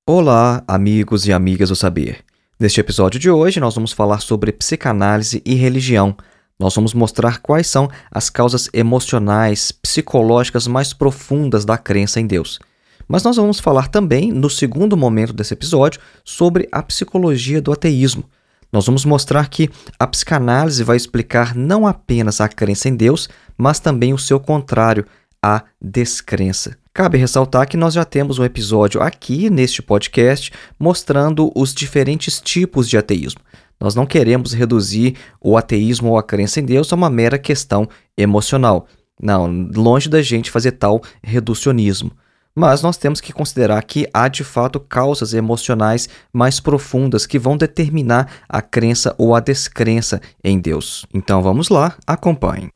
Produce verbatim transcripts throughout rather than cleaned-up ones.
Olá, amigos e amigas do saber. Neste episódio de hoje, nós vamos falar sobre psicanálise e religião. Nós vamos mostrar quais são as causas emocionais, psicológicas mais profundas da crença em Deus. Mas nós vamos falar também, no segundo momento desse episódio, sobre a psicologia do ateísmo. Nós vamos mostrar que a psicanálise vai explicar não apenas a crença em Deus, mas também o seu contrário, a descrença. Cabe ressaltar que nós já temos um episódio aqui neste podcast mostrando os diferentes tipos de ateísmo. Nós não queremos reduzir o ateísmo ou a crença em Deus a uma mera questão emocional. Não, longe da gente fazer tal reducionismo. Mas nós temos que considerar que há de fato causas emocionais mais profundas que vão determinar a crença ou a descrença em Deus. Então vamos lá, acompanhem.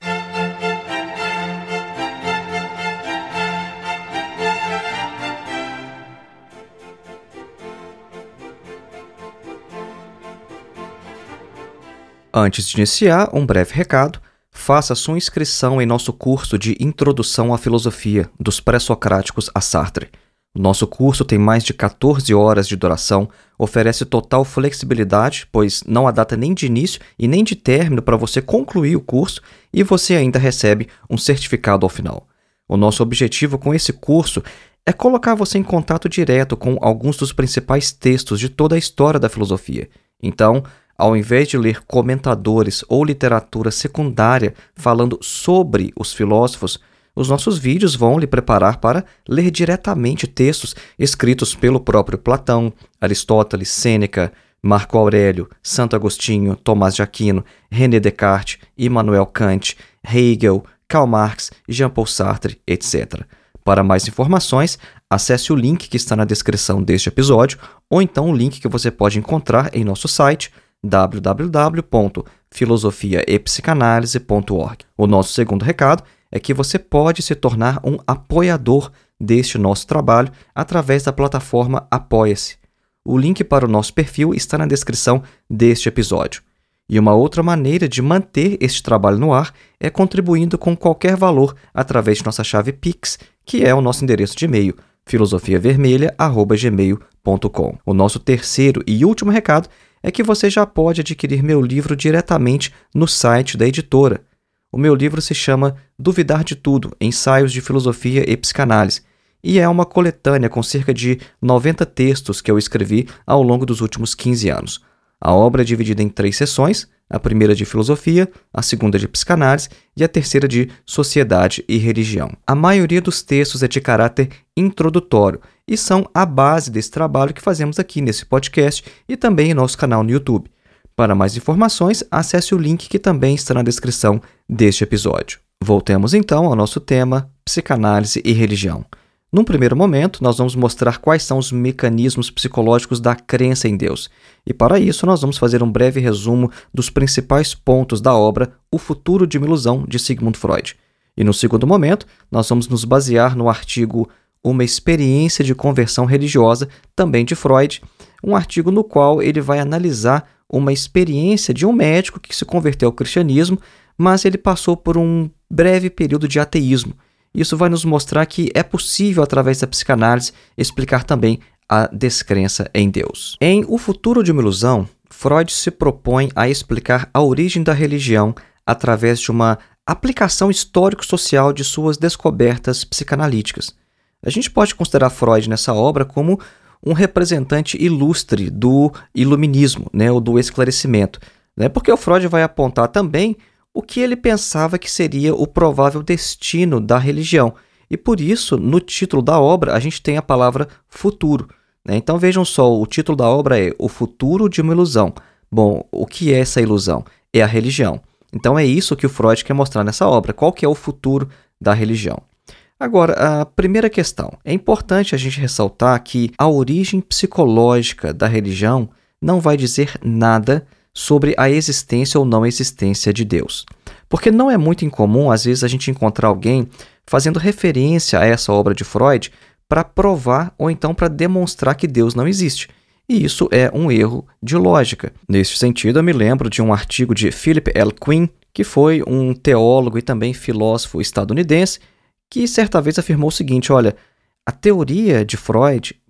Antes de iniciar, um breve recado. Faça sua inscrição em nosso curso de Introdução à Filosofia, dos Pré-Socráticos a Sartre. O nosso curso tem mais de quatorze horas de duração, oferece total flexibilidade, pois não há data nem de início e nem de término para você concluir o curso e você ainda recebe um certificado ao final. O nosso objetivo com esse curso é colocar você em contato direto com alguns dos principais textos de toda a história da filosofia. Então, ao invés de ler comentadores ou literatura secundária falando sobre os filósofos, os nossos vídeos vão lhe preparar para ler diretamente textos escritos pelo próprio Platão, Aristóteles, Sêneca, Marco Aurélio, Santo Agostinho, Tomás de Aquino, René Descartes, Immanuel Kant, Hegel, Karl Marx, Jean-Paul Sartre, etcétera. Para mais informações, acesse o link que está na descrição deste episódio ou então o link que você pode encontrar em nosso site w w w ponto filosofia e psicanálise ponto org. O nosso segundo recado é que você pode se tornar um apoiador deste nosso trabalho através da plataforma Apoia-se. O link para o nosso perfil está na descrição deste episódio. E uma outra maneira de manter este trabalho no ar é contribuindo com qualquer valor através de nossa chave Pix, que é o nosso endereço de e-mail, filosofia vermelha arroba gmail ponto com. O nosso terceiro e último recado é que você já pode adquirir meu livro diretamente no site da editora. O meu livro se chama Duvidar de Tudo, Ensaios de Filosofia e Psicanálise, e é uma coletânea com cerca de noventa textos que eu escrevi ao longo dos últimos quinze anos. A obra é dividida em três seções, a primeira de filosofia, a segunda de psicanálise e a terceira de sociedade e religião. A maioria dos textos é de caráter introdutório e são a base desse trabalho que fazemos aqui nesse podcast e também em nosso canal no YouTube. Para mais informações, acesse o link que também está na descrição deste episódio. Voltemos então ao nosso tema, psicanálise e religião. Num primeiro momento, nós vamos mostrar quais são os mecanismos psicológicos da crença em Deus. E para isso, nós vamos fazer um breve resumo dos principais pontos da obra O Futuro de uma Ilusão, de Sigmund Freud. E no segundo momento, nós vamos nos basear no artigo Uma Experiência de Conversão Religiosa, também de Freud, um artigo no qual ele vai analisar uma experiência de um médico que se converteu ao cristianismo, mas ele passou por um breve período de ateísmo. Isso vai nos mostrar que é possível, através da psicanálise, explicar também a descrença em Deus. Em O Futuro de uma Ilusão, Freud se propõe a explicar a origem da religião através de uma aplicação histórico-social de suas descobertas psicanalíticas. A gente pode considerar Freud nessa obra como um representante ilustre do iluminismo, né, ou do esclarecimento, né, porque o Freud vai apontar também o que ele pensava que seria o provável destino da religião. E por isso, no título da obra, a gente tem a palavra futuro. Né? Então vejam só, o título da obra é O Futuro de uma Ilusão. Bom, o que é essa ilusão? É a religião. Então é isso que o Freud quer mostrar nessa obra. Qual que é o futuro da religião? Agora, a primeira questão. É importante a gente ressaltar que a origem psicológica da religião não vai dizer nada sobre a existência ou não existência de Deus. Porque não é muito incomum, às vezes, a gente encontrar alguém fazendo referência a essa obra de Freud para provar ou então para demonstrar que Deus não existe. E isso é um erro de lógica. Neste sentido, eu me lembro de um artigo de Philip L. Quinn, que foi um teólogo e também filósofo estadunidense, que certa vez afirmou o seguinte: olha, a teoria de Freud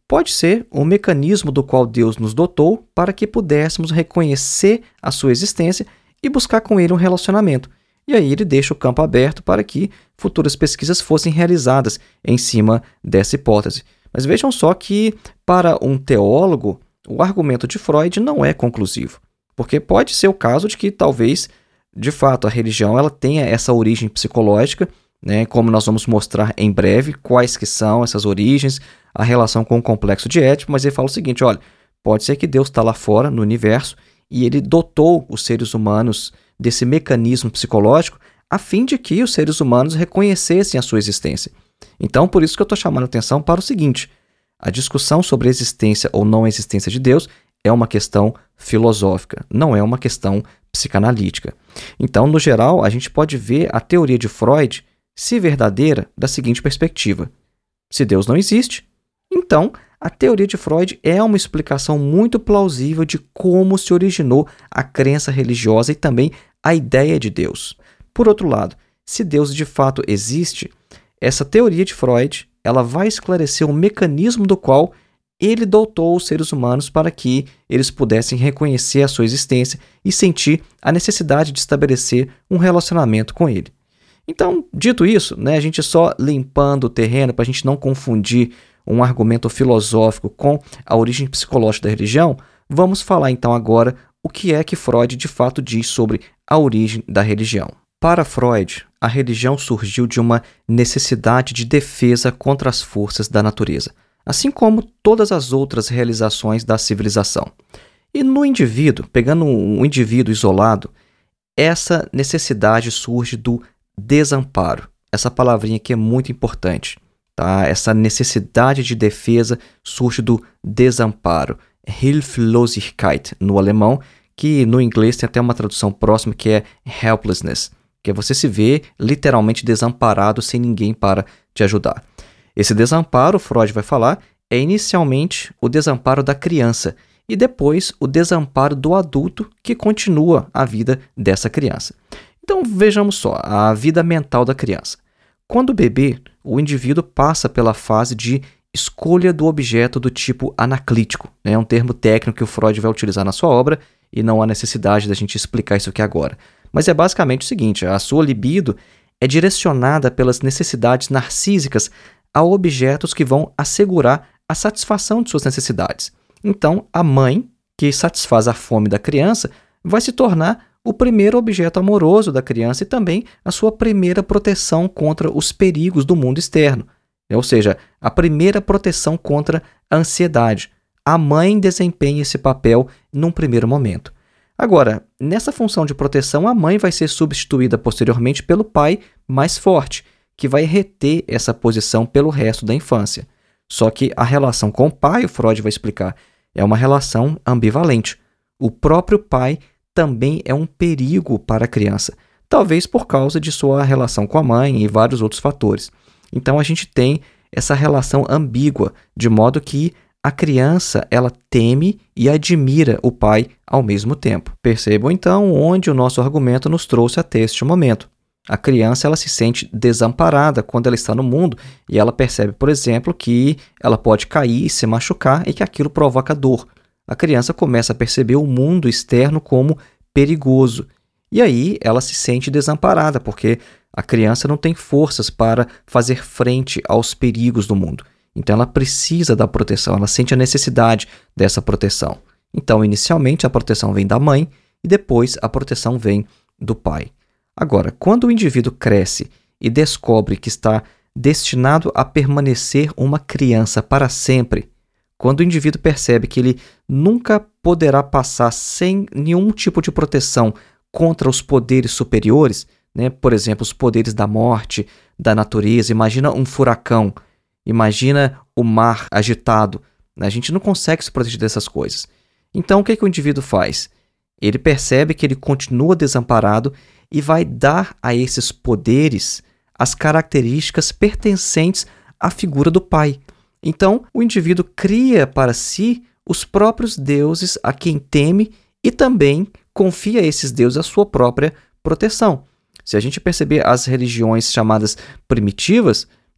pode ser um mecanismo do qual Deus nos dotou para que pudéssemos reconhecer a sua existência e buscar com ele um relacionamento. E aí ele deixa o campo aberto para que futuras pesquisas fossem realizadas em cima dessa hipótese. Mas vejam só que, para um teólogo, o argumento de Freud não é conclusivo, porque pode ser o caso de que talvez, de fato, a religião ela tenha essa origem psicológica, né, como nós vamos mostrar em breve quais que são essas origens, a relação com o complexo de Édipo, mas ele fala o seguinte, olha, pode ser que Deus está lá fora, no universo, e ele dotou os seres humanos desse mecanismo psicológico a fim de que os seres humanos reconhecessem a sua existência. Então, por isso que eu estou chamando a atenção para o seguinte, a discussão sobre a existência ou não existência de Deus é uma questão filosófica, não é uma questão psicanalítica. Então, no geral, a gente pode ver a teoria de Freud, se verdadeira, da seguinte perspectiva. Se Deus não existe, então a teoria de Freud é uma explicação muito plausível de como se originou a crença religiosa e também a ideia de Deus. Por outro lado, se Deus de fato existe, essa teoria de Freud ela vai esclarecer o mecanismo do qual ele dotou os seres humanos para que eles pudessem reconhecer a sua existência e sentir a necessidade de estabelecer um relacionamento com ele. Então, dito isso, né, a gente só limpando o terreno para a gente não confundir um argumento filosófico com a origem psicológica da religião, vamos falar então agora o que é que Freud de fato diz sobre a origem da religião. Para Freud, a religião surgiu de uma necessidade de defesa contra as forças da natureza, assim como todas as outras realizações da civilização. E no indivíduo, pegando um indivíduo isolado, essa necessidade surge do desamparo. Essa palavrinha aqui é muito importante. Tá? Essa necessidade de defesa surge do desamparo. Hilflosigkeit no alemão, que no inglês tem até uma tradução próxima que é helplessness, que é você se ver literalmente desamparado sem ninguém para te ajudar. Esse desamparo, Freud vai falar, é inicialmente o desamparo da criança e depois o desamparo do adulto que continua a vida dessa criança. Então vejamos só, a vida mental da criança. Quando bebê, o indivíduo passa pela fase de escolha do objeto do tipo anaclítico. É um termo técnico que o Freud vai utilizar na sua obra e não há necessidade da gente explicar isso aqui agora. Mas é basicamente o seguinte, a sua libido é direcionada pelas necessidades narcísicas a objetos que vão assegurar a satisfação de suas necessidades. Então, a mãe, que satisfaz a fome da criança, vai se tornar o primeiro objeto amoroso da criança e também a sua primeira proteção contra os perigos do mundo externo. Ou seja, a primeira proteção contra a ansiedade. A mãe desempenha esse papel num primeiro momento. Agora, nessa função de proteção, a mãe vai ser substituída posteriormente pelo pai mais forte, que vai reter essa posição pelo resto da infância. Só que a relação com o pai, o Freud vai explicar, é uma relação ambivalente. O próprio pai também é um perigo para a criança, talvez por causa de sua relação com a mãe e vários outros fatores. Então a gente tem essa relação ambígua, de modo que a criança ela teme e admira o pai ao mesmo tempo. Percebam então onde o nosso argumento nos trouxe até este momento. A criança ela se sente desamparada quando ela está no mundo e ela percebe, por exemplo, que ela pode cair e se machucar e que aquilo provoca dor. A criança começa a perceber o mundo externo como perigoso. E aí ela se sente desamparada, porque a criança não tem forças para fazer frente aos perigos do mundo. Então ela precisa da proteção, ela sente a necessidade dessa proteção. Então, inicialmente, a proteção vem da mãe e depois a proteção vem do pai. Agora, quando o indivíduo cresce e descobre que está destinado a permanecer uma criança para sempre, quando o indivíduo percebe que ele nunca poderá passar sem nenhum tipo de proteção contra os poderes superiores, né? Por exemplo, os poderes da morte, da natureza, imagina um furacão, imagina o mar agitado, né? A gente não consegue se proteger dessas coisas. Então, o que, que o indivíduo faz? Ele percebe que ele continua desamparado e vai dar a esses poderes as características pertencentes à figura do pai. Então, o indivíduo cria para si os próprios deuses a quem teme e também confia a esses deuses a sua própria proteção. Se a gente perceber as religiões chamadas primitivas,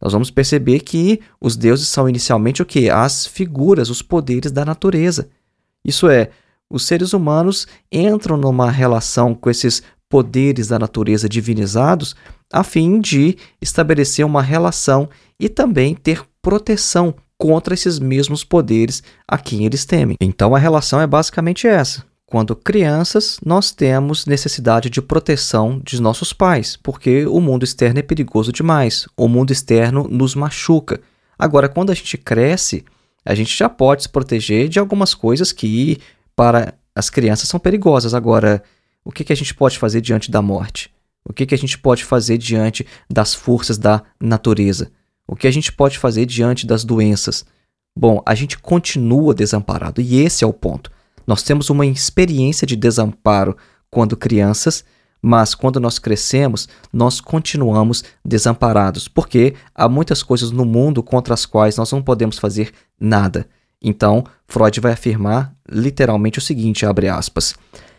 nós vamos perceber que os deuses são inicialmente o quê? As figuras, os poderes da natureza. Isso é, os seres humanos entram numa relação com esses poderes da natureza divinizados a fim de estabelecer uma relação e também ter proteção contra esses mesmos poderes a quem eles temem. Então a relação é basicamente essa. Quando crianças, nós temos necessidade de proteção de nossos pais, porque o mundo externo é perigoso demais, o mundo externo nos machuca. Agora, quando a gente cresce, a gente já pode se proteger de algumas coisas que, para as crianças, são perigosas. Agora, o que, que a gente pode fazer diante da morte? O que, que a gente pode fazer diante das forças da natureza? O que a gente pode fazer diante das doenças? Bom, a gente continua desamparado, e esse é o ponto. Nós temos uma experiência de desamparo quando crianças, mas quando nós crescemos, nós continuamos desamparados, porque há muitas coisas no mundo contra as quais nós não podemos fazer nada. Então, Freud vai afirmar literalmente o seguinte, abre aspas,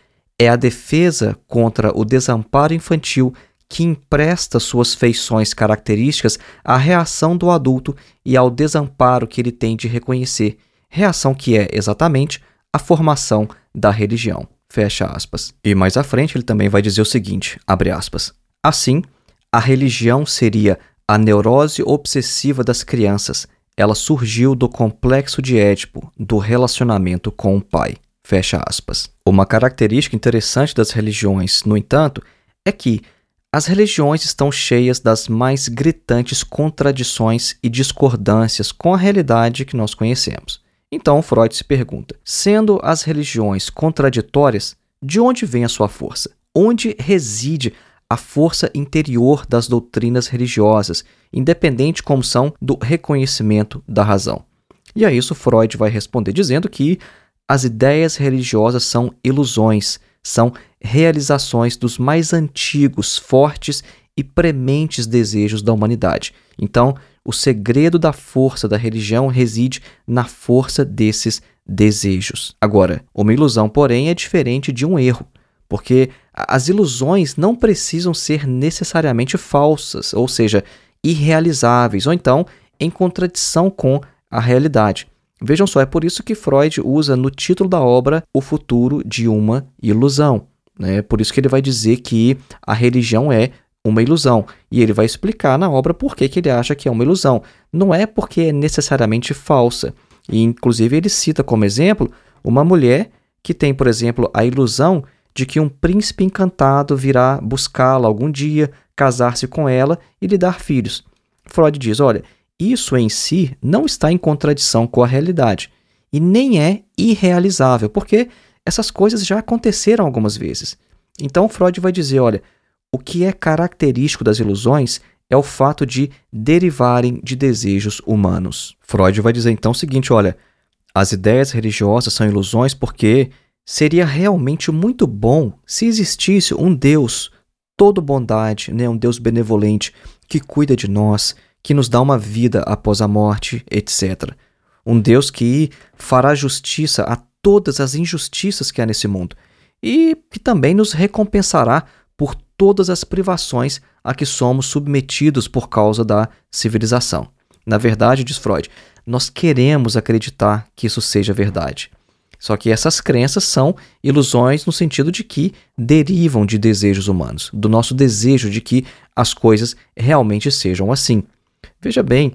é a defesa contra o desamparo infantil que empresta suas feições características à reação do adulto e ao desamparo que ele tem de reconhecer, reação que é, exatamente, a formação da religião, fecha aspas. E mais à frente ele também vai dizer o seguinte, abre aspas, assim, a religião seria a neurose obsessiva das crianças. Ela surgiu do complexo de Édipo, do relacionamento com o pai, fecha aspas. Uma característica interessante das religiões, no entanto, é que as religiões estão cheias das mais gritantes contradições e discordâncias com a realidade que nós conhecemos. Então, Freud se pergunta, sendo as religiões contraditórias, de onde vem a sua força? Onde reside a força interior das doutrinas religiosas, independente como são do reconhecimento da razão? E a isso Freud vai responder dizendo que as ideias religiosas são ilusões, são realizações dos mais antigos, fortes e prementes desejos da humanidade. Então, o segredo da força da religião reside na força desses desejos. Agora, uma ilusão, porém, é diferente de um erro, porque as ilusões não precisam ser necessariamente falsas, ou seja, irrealizáveis, ou então em contradição com a realidade. Vejam só, é por isso que Freud usa no título da obra o futuro de uma ilusão. É por isso que ele vai dizer que a religião é uma ilusão. E ele vai explicar na obra por que, que ele acha que é uma ilusão. Não é porque é necessariamente falsa. E, inclusive, ele cita como exemplo uma mulher que tem, por exemplo, a ilusão de que um príncipe encantado virá buscá-la algum dia, casar-se com ela e lhe dar filhos. Freud diz, olha, isso em si não está em contradição com a realidade e nem é irrealizável, porque essas coisas já aconteceram algumas vezes. Então, Freud vai dizer, olha, o que é característico das ilusões é o fato de derivarem de desejos humanos. Freud vai dizer então o seguinte, olha, as ideias religiosas são ilusões porque seria realmente muito bom se existisse um Deus todo bondade, né, um Deus benevolente que cuida de nós, que nos dá uma vida após a morte, etcétera. Um Deus que fará justiça a todas as injustiças que há nesse mundo e que também nos recompensará por todas as privações a que somos submetidos por causa da civilização. Na verdade, diz Freud, nós queremos acreditar que isso seja verdade. Só que essas crenças são ilusões no sentido de que derivam de desejos humanos, do nosso desejo de que as coisas realmente sejam assim. Veja bem,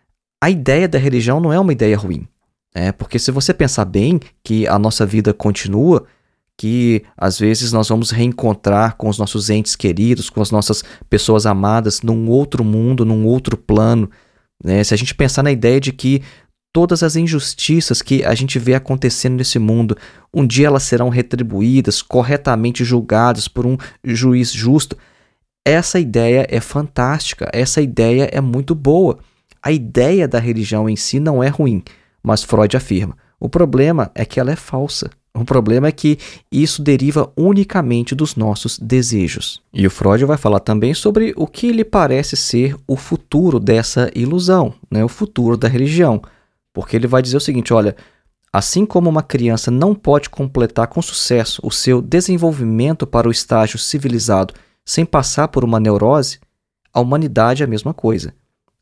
a ideia da religião não é uma ideia ruim, né? Porque se você pensar bem que a nossa vida continua, que às vezes nós vamos reencontrar com os nossos entes queridos, com as nossas pessoas amadas num outro mundo, num outro plano, né? Se a gente pensar na ideia de que todas as injustiças que a gente vê acontecendo nesse mundo, um dia elas serão retribuídas, corretamente julgadas por um juiz justo, essa ideia é fantástica, essa ideia é muito boa. A ideia da religião em si não é ruim, mas Freud afirma, o problema é que ela é falsa. O problema é que isso deriva unicamente dos nossos desejos. E o Freud vai falar também sobre o que lhe parece ser o futuro dessa ilusão, né? O futuro da religião. Porque ele vai dizer o seguinte, olha, assim como uma criança não pode completar com sucesso o seu desenvolvimento para o estágio civilizado sem passar por uma neurose, a humanidade é a mesma coisa.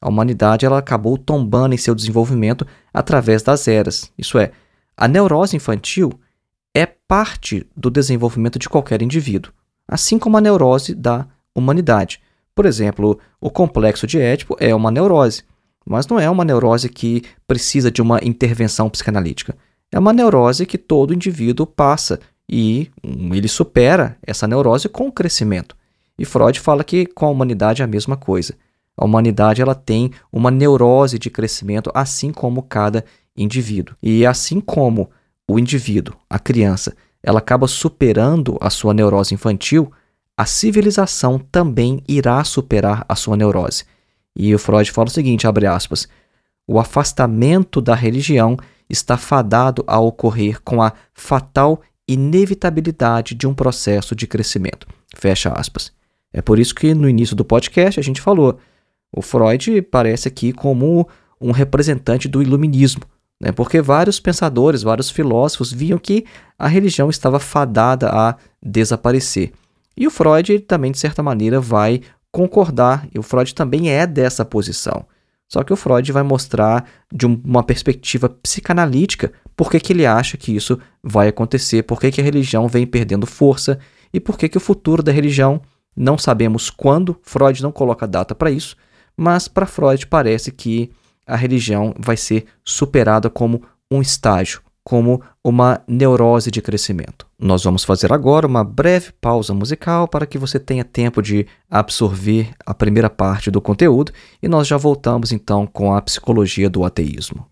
A humanidade ela acabou tombando em seu desenvolvimento através das eras. Isso é, a neurose infantil é parte do desenvolvimento de qualquer indivíduo, assim como a neurose da humanidade. Por exemplo, o complexo de Édipo é uma neurose, mas não é uma neurose que precisa de uma intervenção psicanalítica. É uma neurose que todo indivíduo passa e um, ele supera essa neurose com o crescimento. E Freud fala que com a humanidade é a mesma coisa. A humanidade ela tem uma neurose de crescimento, assim como cada indivíduo. E assim como o indivíduo, a criança, ela acaba superando a sua neurose infantil, a civilização também irá superar a sua neurose. E o Freud fala o seguinte, abre aspas, o afastamento da religião está fadado a ocorrer com a fatal inevitabilidade de um processo de crescimento. Fecha aspas. É por isso que no início do podcast a gente falou, o Freud parece aqui como um representante do iluminismo, né? Porque vários pensadores, vários filósofos viam que a religião estava fadada a desaparecer. E o Freud também, de certa maneira, vai concordar, e o Freud também é dessa posição. Só que o Freud vai mostrar de uma perspectiva psicanalítica por que, que ele acha que isso vai acontecer, por que, que a religião vem perdendo força e por que, que o futuro da religião não sabemos quando, Freud não coloca data para isso, mas para Freud parece que a religião vai ser superada como um estágio, como uma neurose de crescimento. Nós vamos fazer agora uma breve pausa musical para que você tenha tempo de absorver a primeira parte do conteúdo e nós já voltamos então com a psicologia do ateísmo.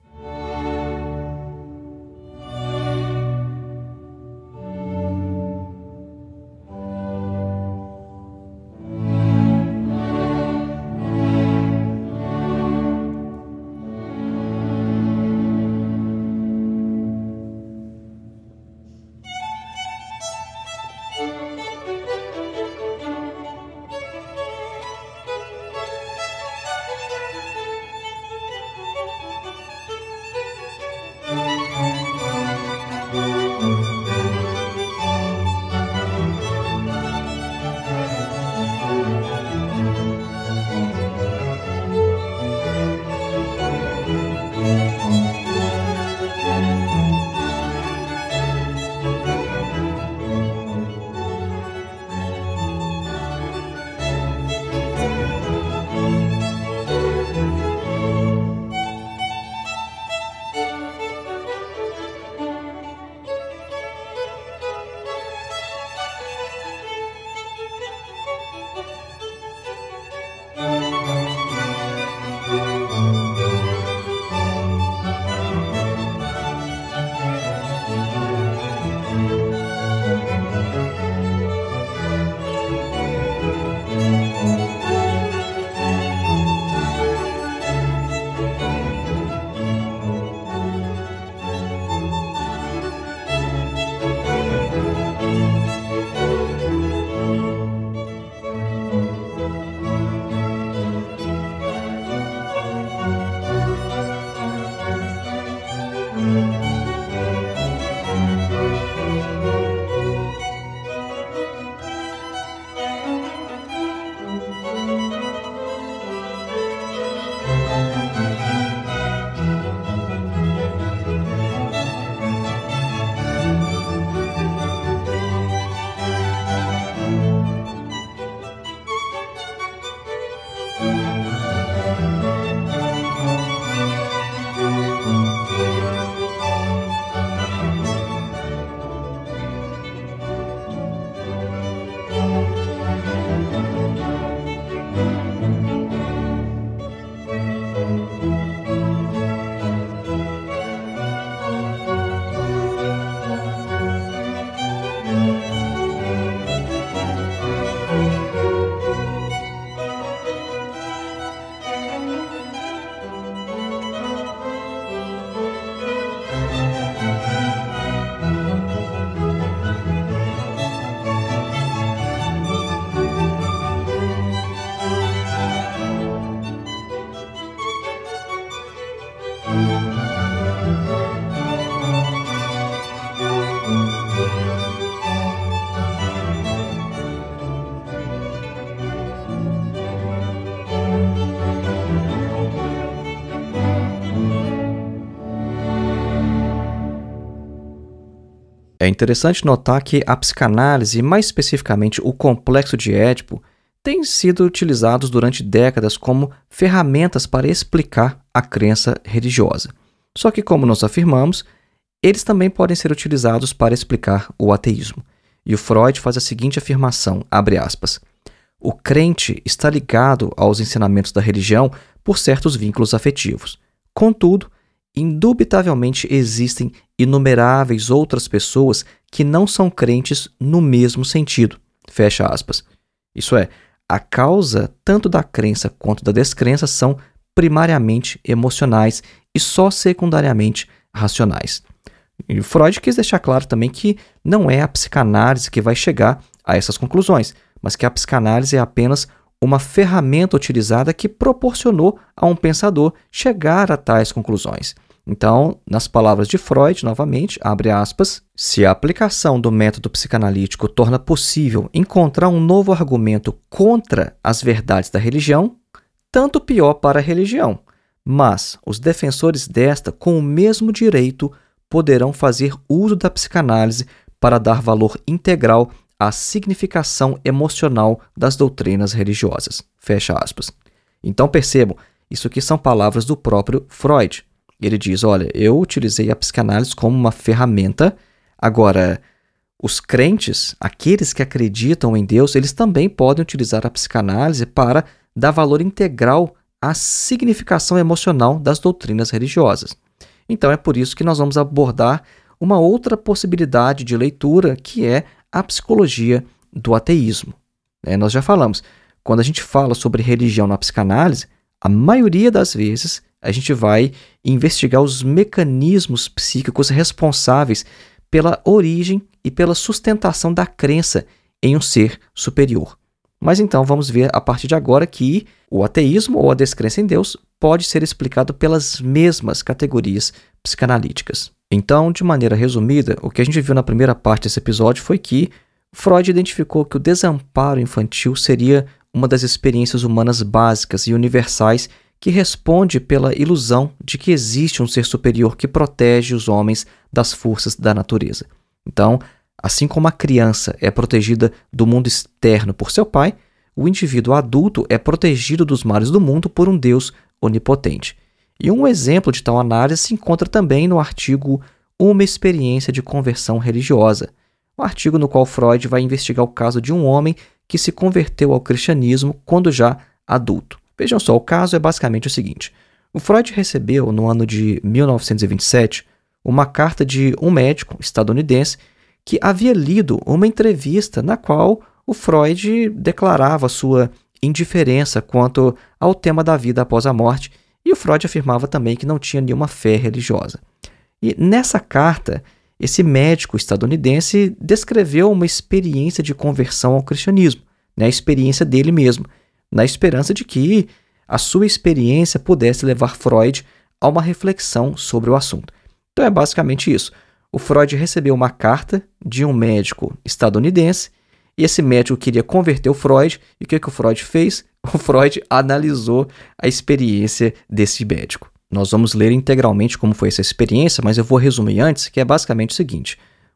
É interessante notar que a psicanálise, e mais especificamente o complexo de Édipo, têm sido utilizados durante décadas como ferramentas para explicar a crença religiosa. Só que, como nós afirmamos, eles também podem ser utilizados para explicar o ateísmo. E o Freud faz a seguinte afirmação, abre aspas, o crente está ligado aos ensinamentos da religião por certos vínculos afetivos. Contudo, indubitavelmente existem inumeráveis outras pessoas que não são crentes no mesmo sentido. Fecha aspas. Isso é, a causa tanto da crença quanto da descrença são primariamente emocionais e só secundariamente racionais. E Freud quis deixar claro também que não é a psicanálise que vai chegar a essas conclusões, mas que a psicanálise é apenas uma ferramenta utilizada que proporcionou a um pensador chegar a tais conclusões. Então, nas palavras de Freud, novamente, abre aspas, se a aplicação do método psicanalítico torna possível encontrar um novo argumento contra as verdades da religião, tanto pior para a religião, mas os defensores desta, com o mesmo direito, poderão fazer uso da psicanálise para dar valor integral à significação emocional das doutrinas religiosas. Fecha aspas. Então percebam, isso aqui são palavras do próprio Freud. Ele diz, olha, eu utilizei a psicanálise como uma ferramenta, agora, os crentes, aqueles que acreditam em Deus, eles também podem utilizar a psicanálise para dar valor integral à significação emocional das doutrinas religiosas. Então é por isso que nós vamos abordar uma outra possibilidade de leitura, que é a psicologia do ateísmo. É, nós já falamos, quando a gente fala sobre religião na psicanálise, a maioria das vezes a gente vai investigar os mecanismos psíquicos responsáveis pela origem e pela sustentação da crença em um ser superior. Mas então vamos ver a partir de agora que o ateísmo ou a descrença em Deus pode ser explicado pelas mesmas categorias psicanalíticas. Então, de maneira resumida, o que a gente viu na primeira parte desse episódio foi que Freud identificou que o desamparo infantil seria uma das experiências humanas básicas e universais que responde pela ilusão de que existe um ser superior que protege os homens das forças da natureza. Então, assim como a criança é protegida do mundo externo por seu pai, o indivíduo adulto é protegido dos males do mundo por um Deus onipotente. E um exemplo de tal análise se encontra também no artigo Uma Experiência de Conversão Religiosa, um artigo no qual Freud vai investigar o caso de um homem que se converteu ao cristianismo quando já adulto. Vejam só, o caso é basicamente o seguinte. O Freud recebeu, no ano de mil novecentos e vinte e sete, uma carta de um médico estadunidense que havia lido uma entrevista na qual o Freud declarava sua indiferença quanto ao tema da vida após a morte, e o Freud afirmava também que não tinha nenhuma fé religiosa. E nessa carta, esse médico estadunidense descreveu uma experiência de conversão ao cristianismo, né, a experiência dele mesmo, na esperança de que a sua experiência pudesse levar Freud a uma reflexão sobre o assunto. Então é basicamente isso. O Freud recebeu uma carta de um médico estadunidense e esse médico queria converter o Freud. E o que, que o Freud fez? O Freud analisou a experiência desse médico. Nós vamos ler integralmente como foi essa experiência, mas eu vou resumir antes, que é basicamente o seguinte.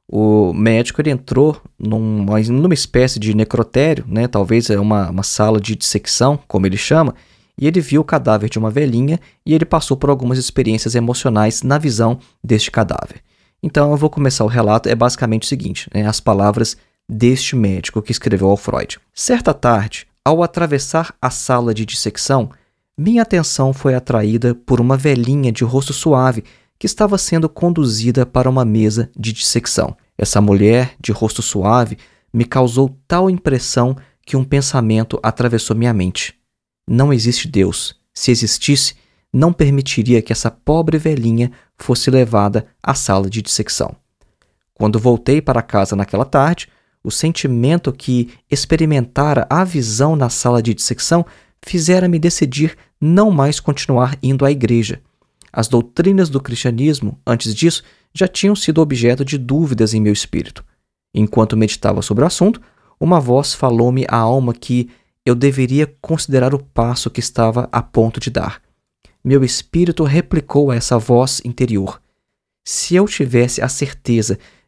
O médico ele entrou numa, numa espécie de necrotério, né? Talvez é uma, uma sala de dissecção, como ele chama, e ele viu o cadáver de uma velhinha e ele passou por algumas experiências emocionais na visão deste cadáver. Então eu vou começar o relato, é basicamente o seguinte, né? As palavras deste médico que escreveu ao Freud. Certa tarde, ao atravessar a sala de dissecção, minha atenção foi atraída por uma velhinha de rosto suave que estava sendo conduzida para uma mesa de dissecção. Essa mulher de rosto suave me causou tal impressão que um pensamento atravessou minha mente. Não existe Deus. Se existisse, não permitiria que essa pobre velhinha fosse levada à sala de dissecção. Quando voltei para casa naquela tarde, o sentimento que experimentara a visão na sala de dissecção fizera-me decidir não mais continuar indo à igreja. As doutrinas do cristianismo, antes disso, já tinham sido objeto de dúvidas em meu espírito. Enquanto meditava sobre o assunto, uma voz falou-me à alma que eu deveria considerar o passo que estava a ponto de dar. Meu espírito replicou a essa voz interior. Se eu tivesse a certeza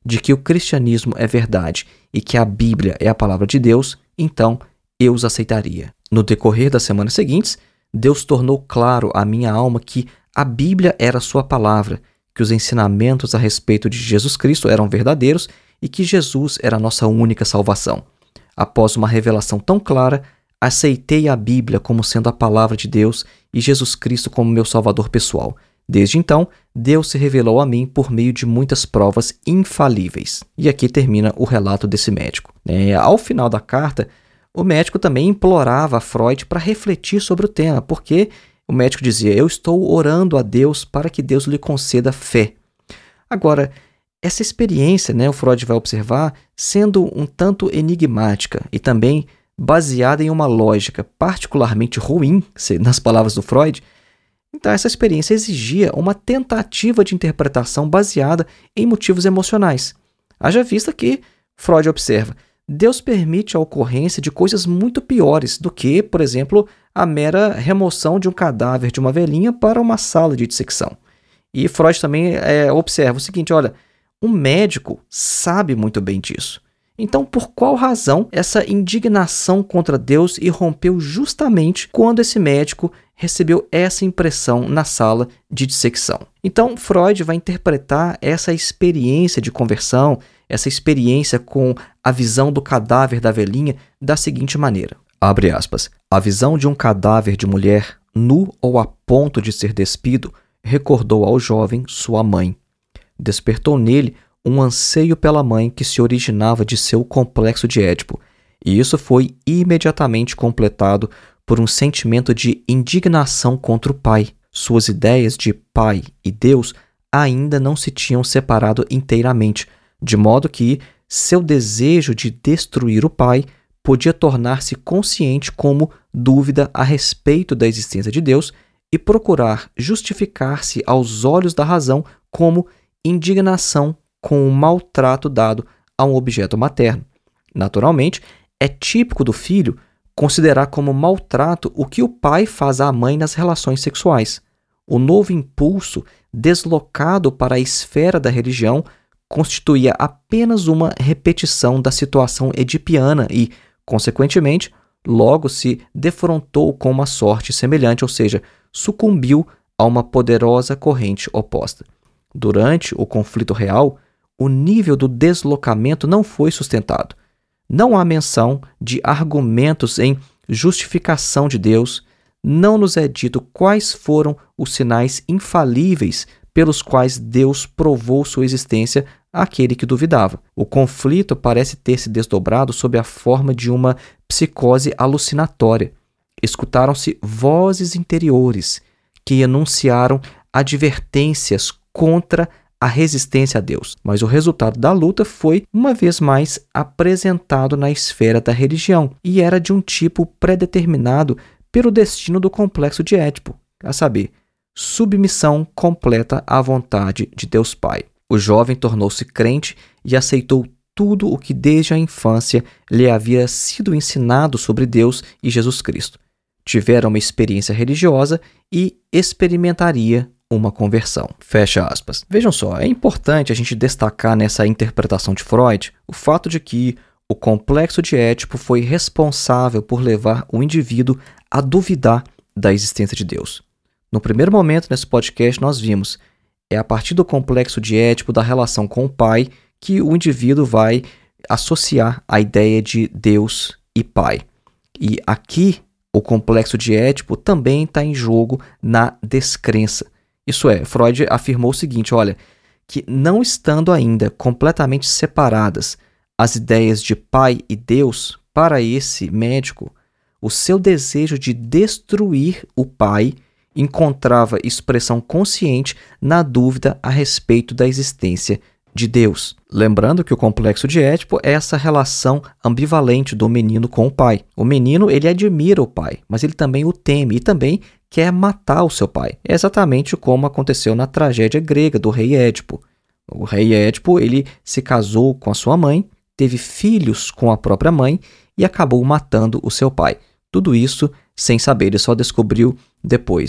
de que o cristianismo é verdade e que a Bíblia é a palavra de Deus, então eu os aceitaria. No decorrer das semanas seguintes, Deus tornou claro à minha alma que a Bíblia era sua palavra, que os ensinamentos a respeito de Jesus Cristo eram verdadeiros e que Jesus era a nossa única salvação. Após uma revelação tão clara, aceitei a Bíblia como sendo a palavra de Deus e Jesus Cristo como meu salvador pessoal. Desde então, Deus se revelou a mim por meio de muitas provas infalíveis. E aqui termina o relato desse médico. É, ao final da carta, o médico também implorava a Freud para refletir sobre o tema, porque o médico dizia: eu estou orando a Deus para que Deus lhe conceda fé. Agora, essa experiência, né, o Freud vai observar, sendo um tanto enigmática e também baseada em uma lógica particularmente ruim, nas palavras do Freud, então essa experiência exigia uma tentativa de interpretação baseada em motivos emocionais. Haja vista que, Freud observa, Deus permite a ocorrência de coisas muito piores do que, por exemplo, a mera remoção de um cadáver de uma velhinha para uma sala de dissecção. E Freud também é, observa o seguinte: olha, um médico sabe muito bem disso. Então, por qual razão essa indignação contra Deus irrompeu justamente quando esse médico recebeu essa impressão na sala de dissecção? Então, Freud vai interpretar essa experiência de conversão, essa experiência com a visão do cadáver da velhinha da seguinte maneira. Abre aspas. A visão de um cadáver de mulher, nu ou a ponto de ser despido, recordou ao jovem sua mãe. Despertou nele um anseio pela mãe que se originava de seu complexo de Édipo, e isso foi imediatamente completado por um sentimento de indignação contra o pai. Suas ideias de pai e Deus ainda não se tinham separado inteiramente, de modo que seu desejo de destruir o pai podia tornar-se consciente como dúvida a respeito da existência de Deus e procurar justificar-se aos olhos da razão como indignação com o maltrato dado a um objeto materno. Naturalmente, é típico do filho considerar como maltrato o que o pai faz à mãe nas relações sexuais. O novo impulso, deslocado para a esfera da religião, constituía apenas uma repetição da situação edipiana e, consequentemente, logo se defrontou com uma sorte semelhante, ou seja, sucumbiu a uma poderosa corrente oposta. Durante o conflito real, o nível do deslocamento não foi sustentado. Não há menção de argumentos em justificação de Deus, não nos é dito quais foram os sinais infalíveis pelos quais Deus provou sua existência àquele que duvidava. O conflito parece ter se desdobrado sob a forma de uma psicose alucinatória. Escutaram-se vozes interiores que enunciaram advertências contra a resistência a Deus. Mas o resultado da luta foi, uma vez mais, apresentado na esfera da religião e era de um tipo predeterminado pelo destino do complexo de Édipo, a saber, submissão completa à vontade de Deus Pai. O jovem tornou-se crente e aceitou tudo o que desde a infância lhe havia sido ensinado sobre Deus e Jesus Cristo. Tivera uma experiência religiosa e experimentaria uma conversão. Fecha aspas. Vejam só, é importante a gente destacar nessa interpretação de Freud o fato de que o complexo de Édipo foi responsável por levar o indivíduo a duvidar da existência de Deus. No primeiro momento nesse podcast nós vimos, é a partir do complexo de Édipo, da relação com o pai, que o indivíduo vai associar a ideia de Deus e pai. E aqui, o complexo de Édipo também está em jogo na descrença. Isso é, Freud afirmou o seguinte, olha, que não estando ainda completamente separadas as ideias de pai e Deus, para esse médico, o seu desejo de destruir o pai encontrava expressão consciente na dúvida a respeito da existência de Deus. Lembrando que o complexo de Édipo é essa relação ambivalente do menino com o pai. O menino, ele admira o pai, mas ele também o teme e também quer matar o seu pai. É exatamente como aconteceu na tragédia grega do rei Édipo. O rei Édipo, ele se casou com a sua mãe, teve filhos com a própria mãe e acabou matando o seu pai. Tudo isso sem saber, ele só descobriu depois.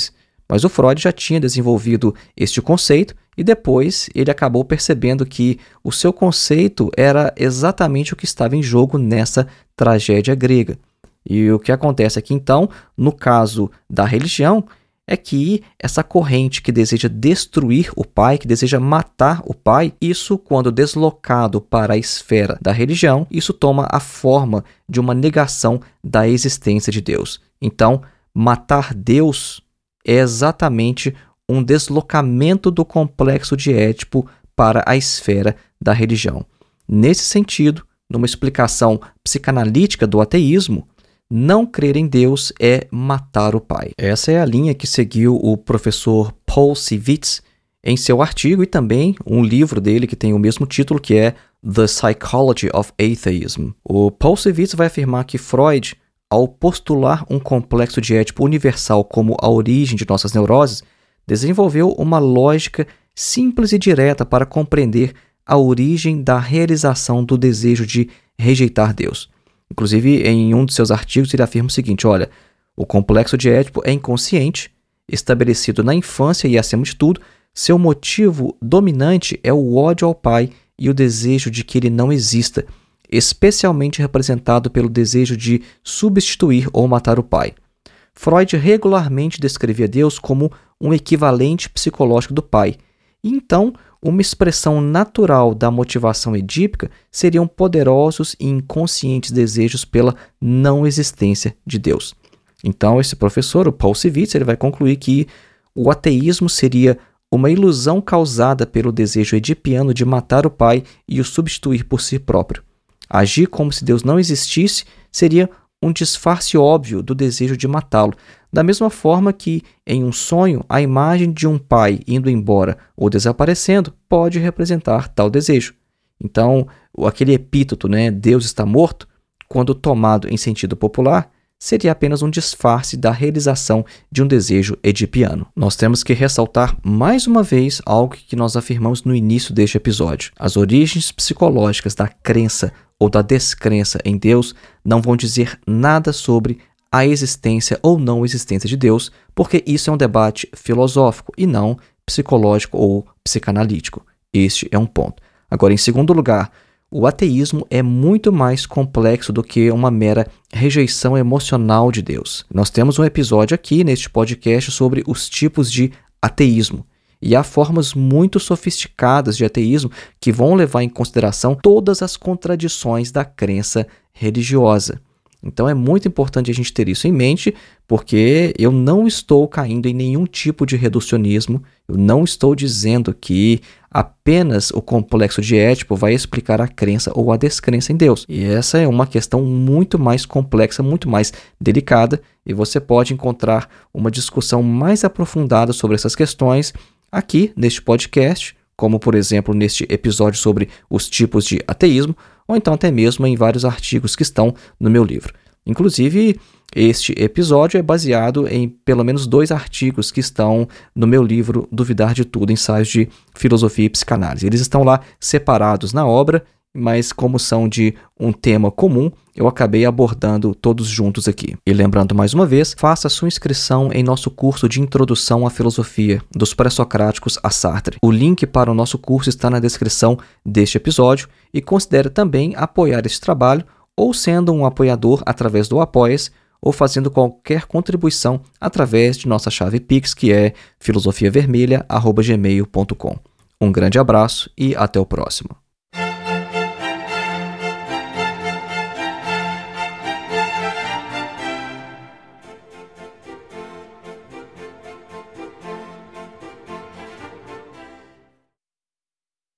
Mas o Freud já tinha desenvolvido este conceito e depois ele acabou percebendo que o seu conceito era exatamente o que estava em jogo nessa tragédia grega. E o que acontece aqui então, no caso da religião, é que essa corrente que deseja destruir o pai, que deseja matar o pai, isso, quando deslocado para a esfera da religião, isso toma a forma de uma negação da existência de Deus. Então, matar Deus é exatamente um deslocamento do complexo de Édipo para a esfera da religião. Nesse sentido, numa explicação psicanalítica do ateísmo, não crer em Deus é matar o pai. Essa é a linha que seguiu o professor Paul Sivitz em seu artigo e também um livro dele que tem o mesmo título, que é The Psychology of Atheism. O Paul Sivitz vai afirmar que Freud, ao postular um complexo de Édipo universal como a origem de nossas neuroses, desenvolveu uma lógica simples e direta para compreender a origem da realização do desejo de rejeitar Deus. Inclusive, em um de seus artigos, ele afirma o seguinte: olha, o complexo de Édipo é inconsciente, estabelecido na infância e, acima de tudo, seu motivo dominante é o ódio ao pai e o desejo de que ele não exista, especialmente representado pelo desejo de substituir ou matar o pai. Freud regularmente descrevia Deus como um equivalente psicológico do pai, e então uma expressão natural da motivação edípica seriam poderosos e inconscientes desejos pela não existência de Deus. Então esse professor, o Paul Sivitz, ele vai concluir que o ateísmo seria uma ilusão causada pelo desejo edipiano de matar o pai e o substituir por si próprio. Agir como se Deus não existisse seria um disfarce óbvio do desejo de matá-lo, da mesma forma que, em um sonho, a imagem de um pai indo embora ou desaparecendo pode representar tal desejo. Então, aquele epíteto, né, Deus está morto, quando tomado em sentido popular, seria apenas um disfarce da realização de um desejo edipiano. Nós temos que ressaltar mais uma vez algo que nós afirmamos no início deste episódio. As origens psicológicas da crença ou da descrença em Deus não vão dizer nada sobre a existência ou não existência de Deus, porque isso é um debate filosófico e não psicológico ou psicanalítico. Este é um ponto. Agora, em segundo lugar, o ateísmo é muito mais complexo do que uma mera rejeição emocional de Deus. Nós temos um episódio aqui neste podcast sobre os tipos de ateísmo. E há formas muito sofisticadas de ateísmo que vão levar em consideração todas as contradições da crença religiosa. Então é muito importante a gente ter isso em mente, porque eu não estou caindo em nenhum tipo de reducionismo, eu não estou dizendo que apenas o complexo de Édipo vai explicar a crença ou a descrença em Deus. E essa é uma questão muito mais complexa, muito mais delicada, e você pode encontrar uma discussão mais aprofundada sobre essas questões aqui neste podcast, como por exemplo neste episódio sobre os tipos de ateísmo, ou então até mesmo em vários artigos que estão no meu livro. Inclusive, este episódio é baseado em pelo menos dois artigos que estão no meu livro Duvidar de Tudo, Ensaios de Filosofia e Psicanálise. Eles estão lá separados na obra, mas como são de um tema comum, eu acabei abordando todos juntos aqui. E lembrando mais uma vez, faça sua inscrição em nosso curso de Introdução à Filosofia, dos Pré-Socráticos a Sartre. O link para o nosso curso está na descrição deste episódio e considere também apoiar este trabalho, ou sendo um apoiador através do Apoia-se, ou fazendo qualquer contribuição através de nossa chave Pix, que é filosofiavermelha arroba gmail ponto com. Um grande abraço e até o próximo.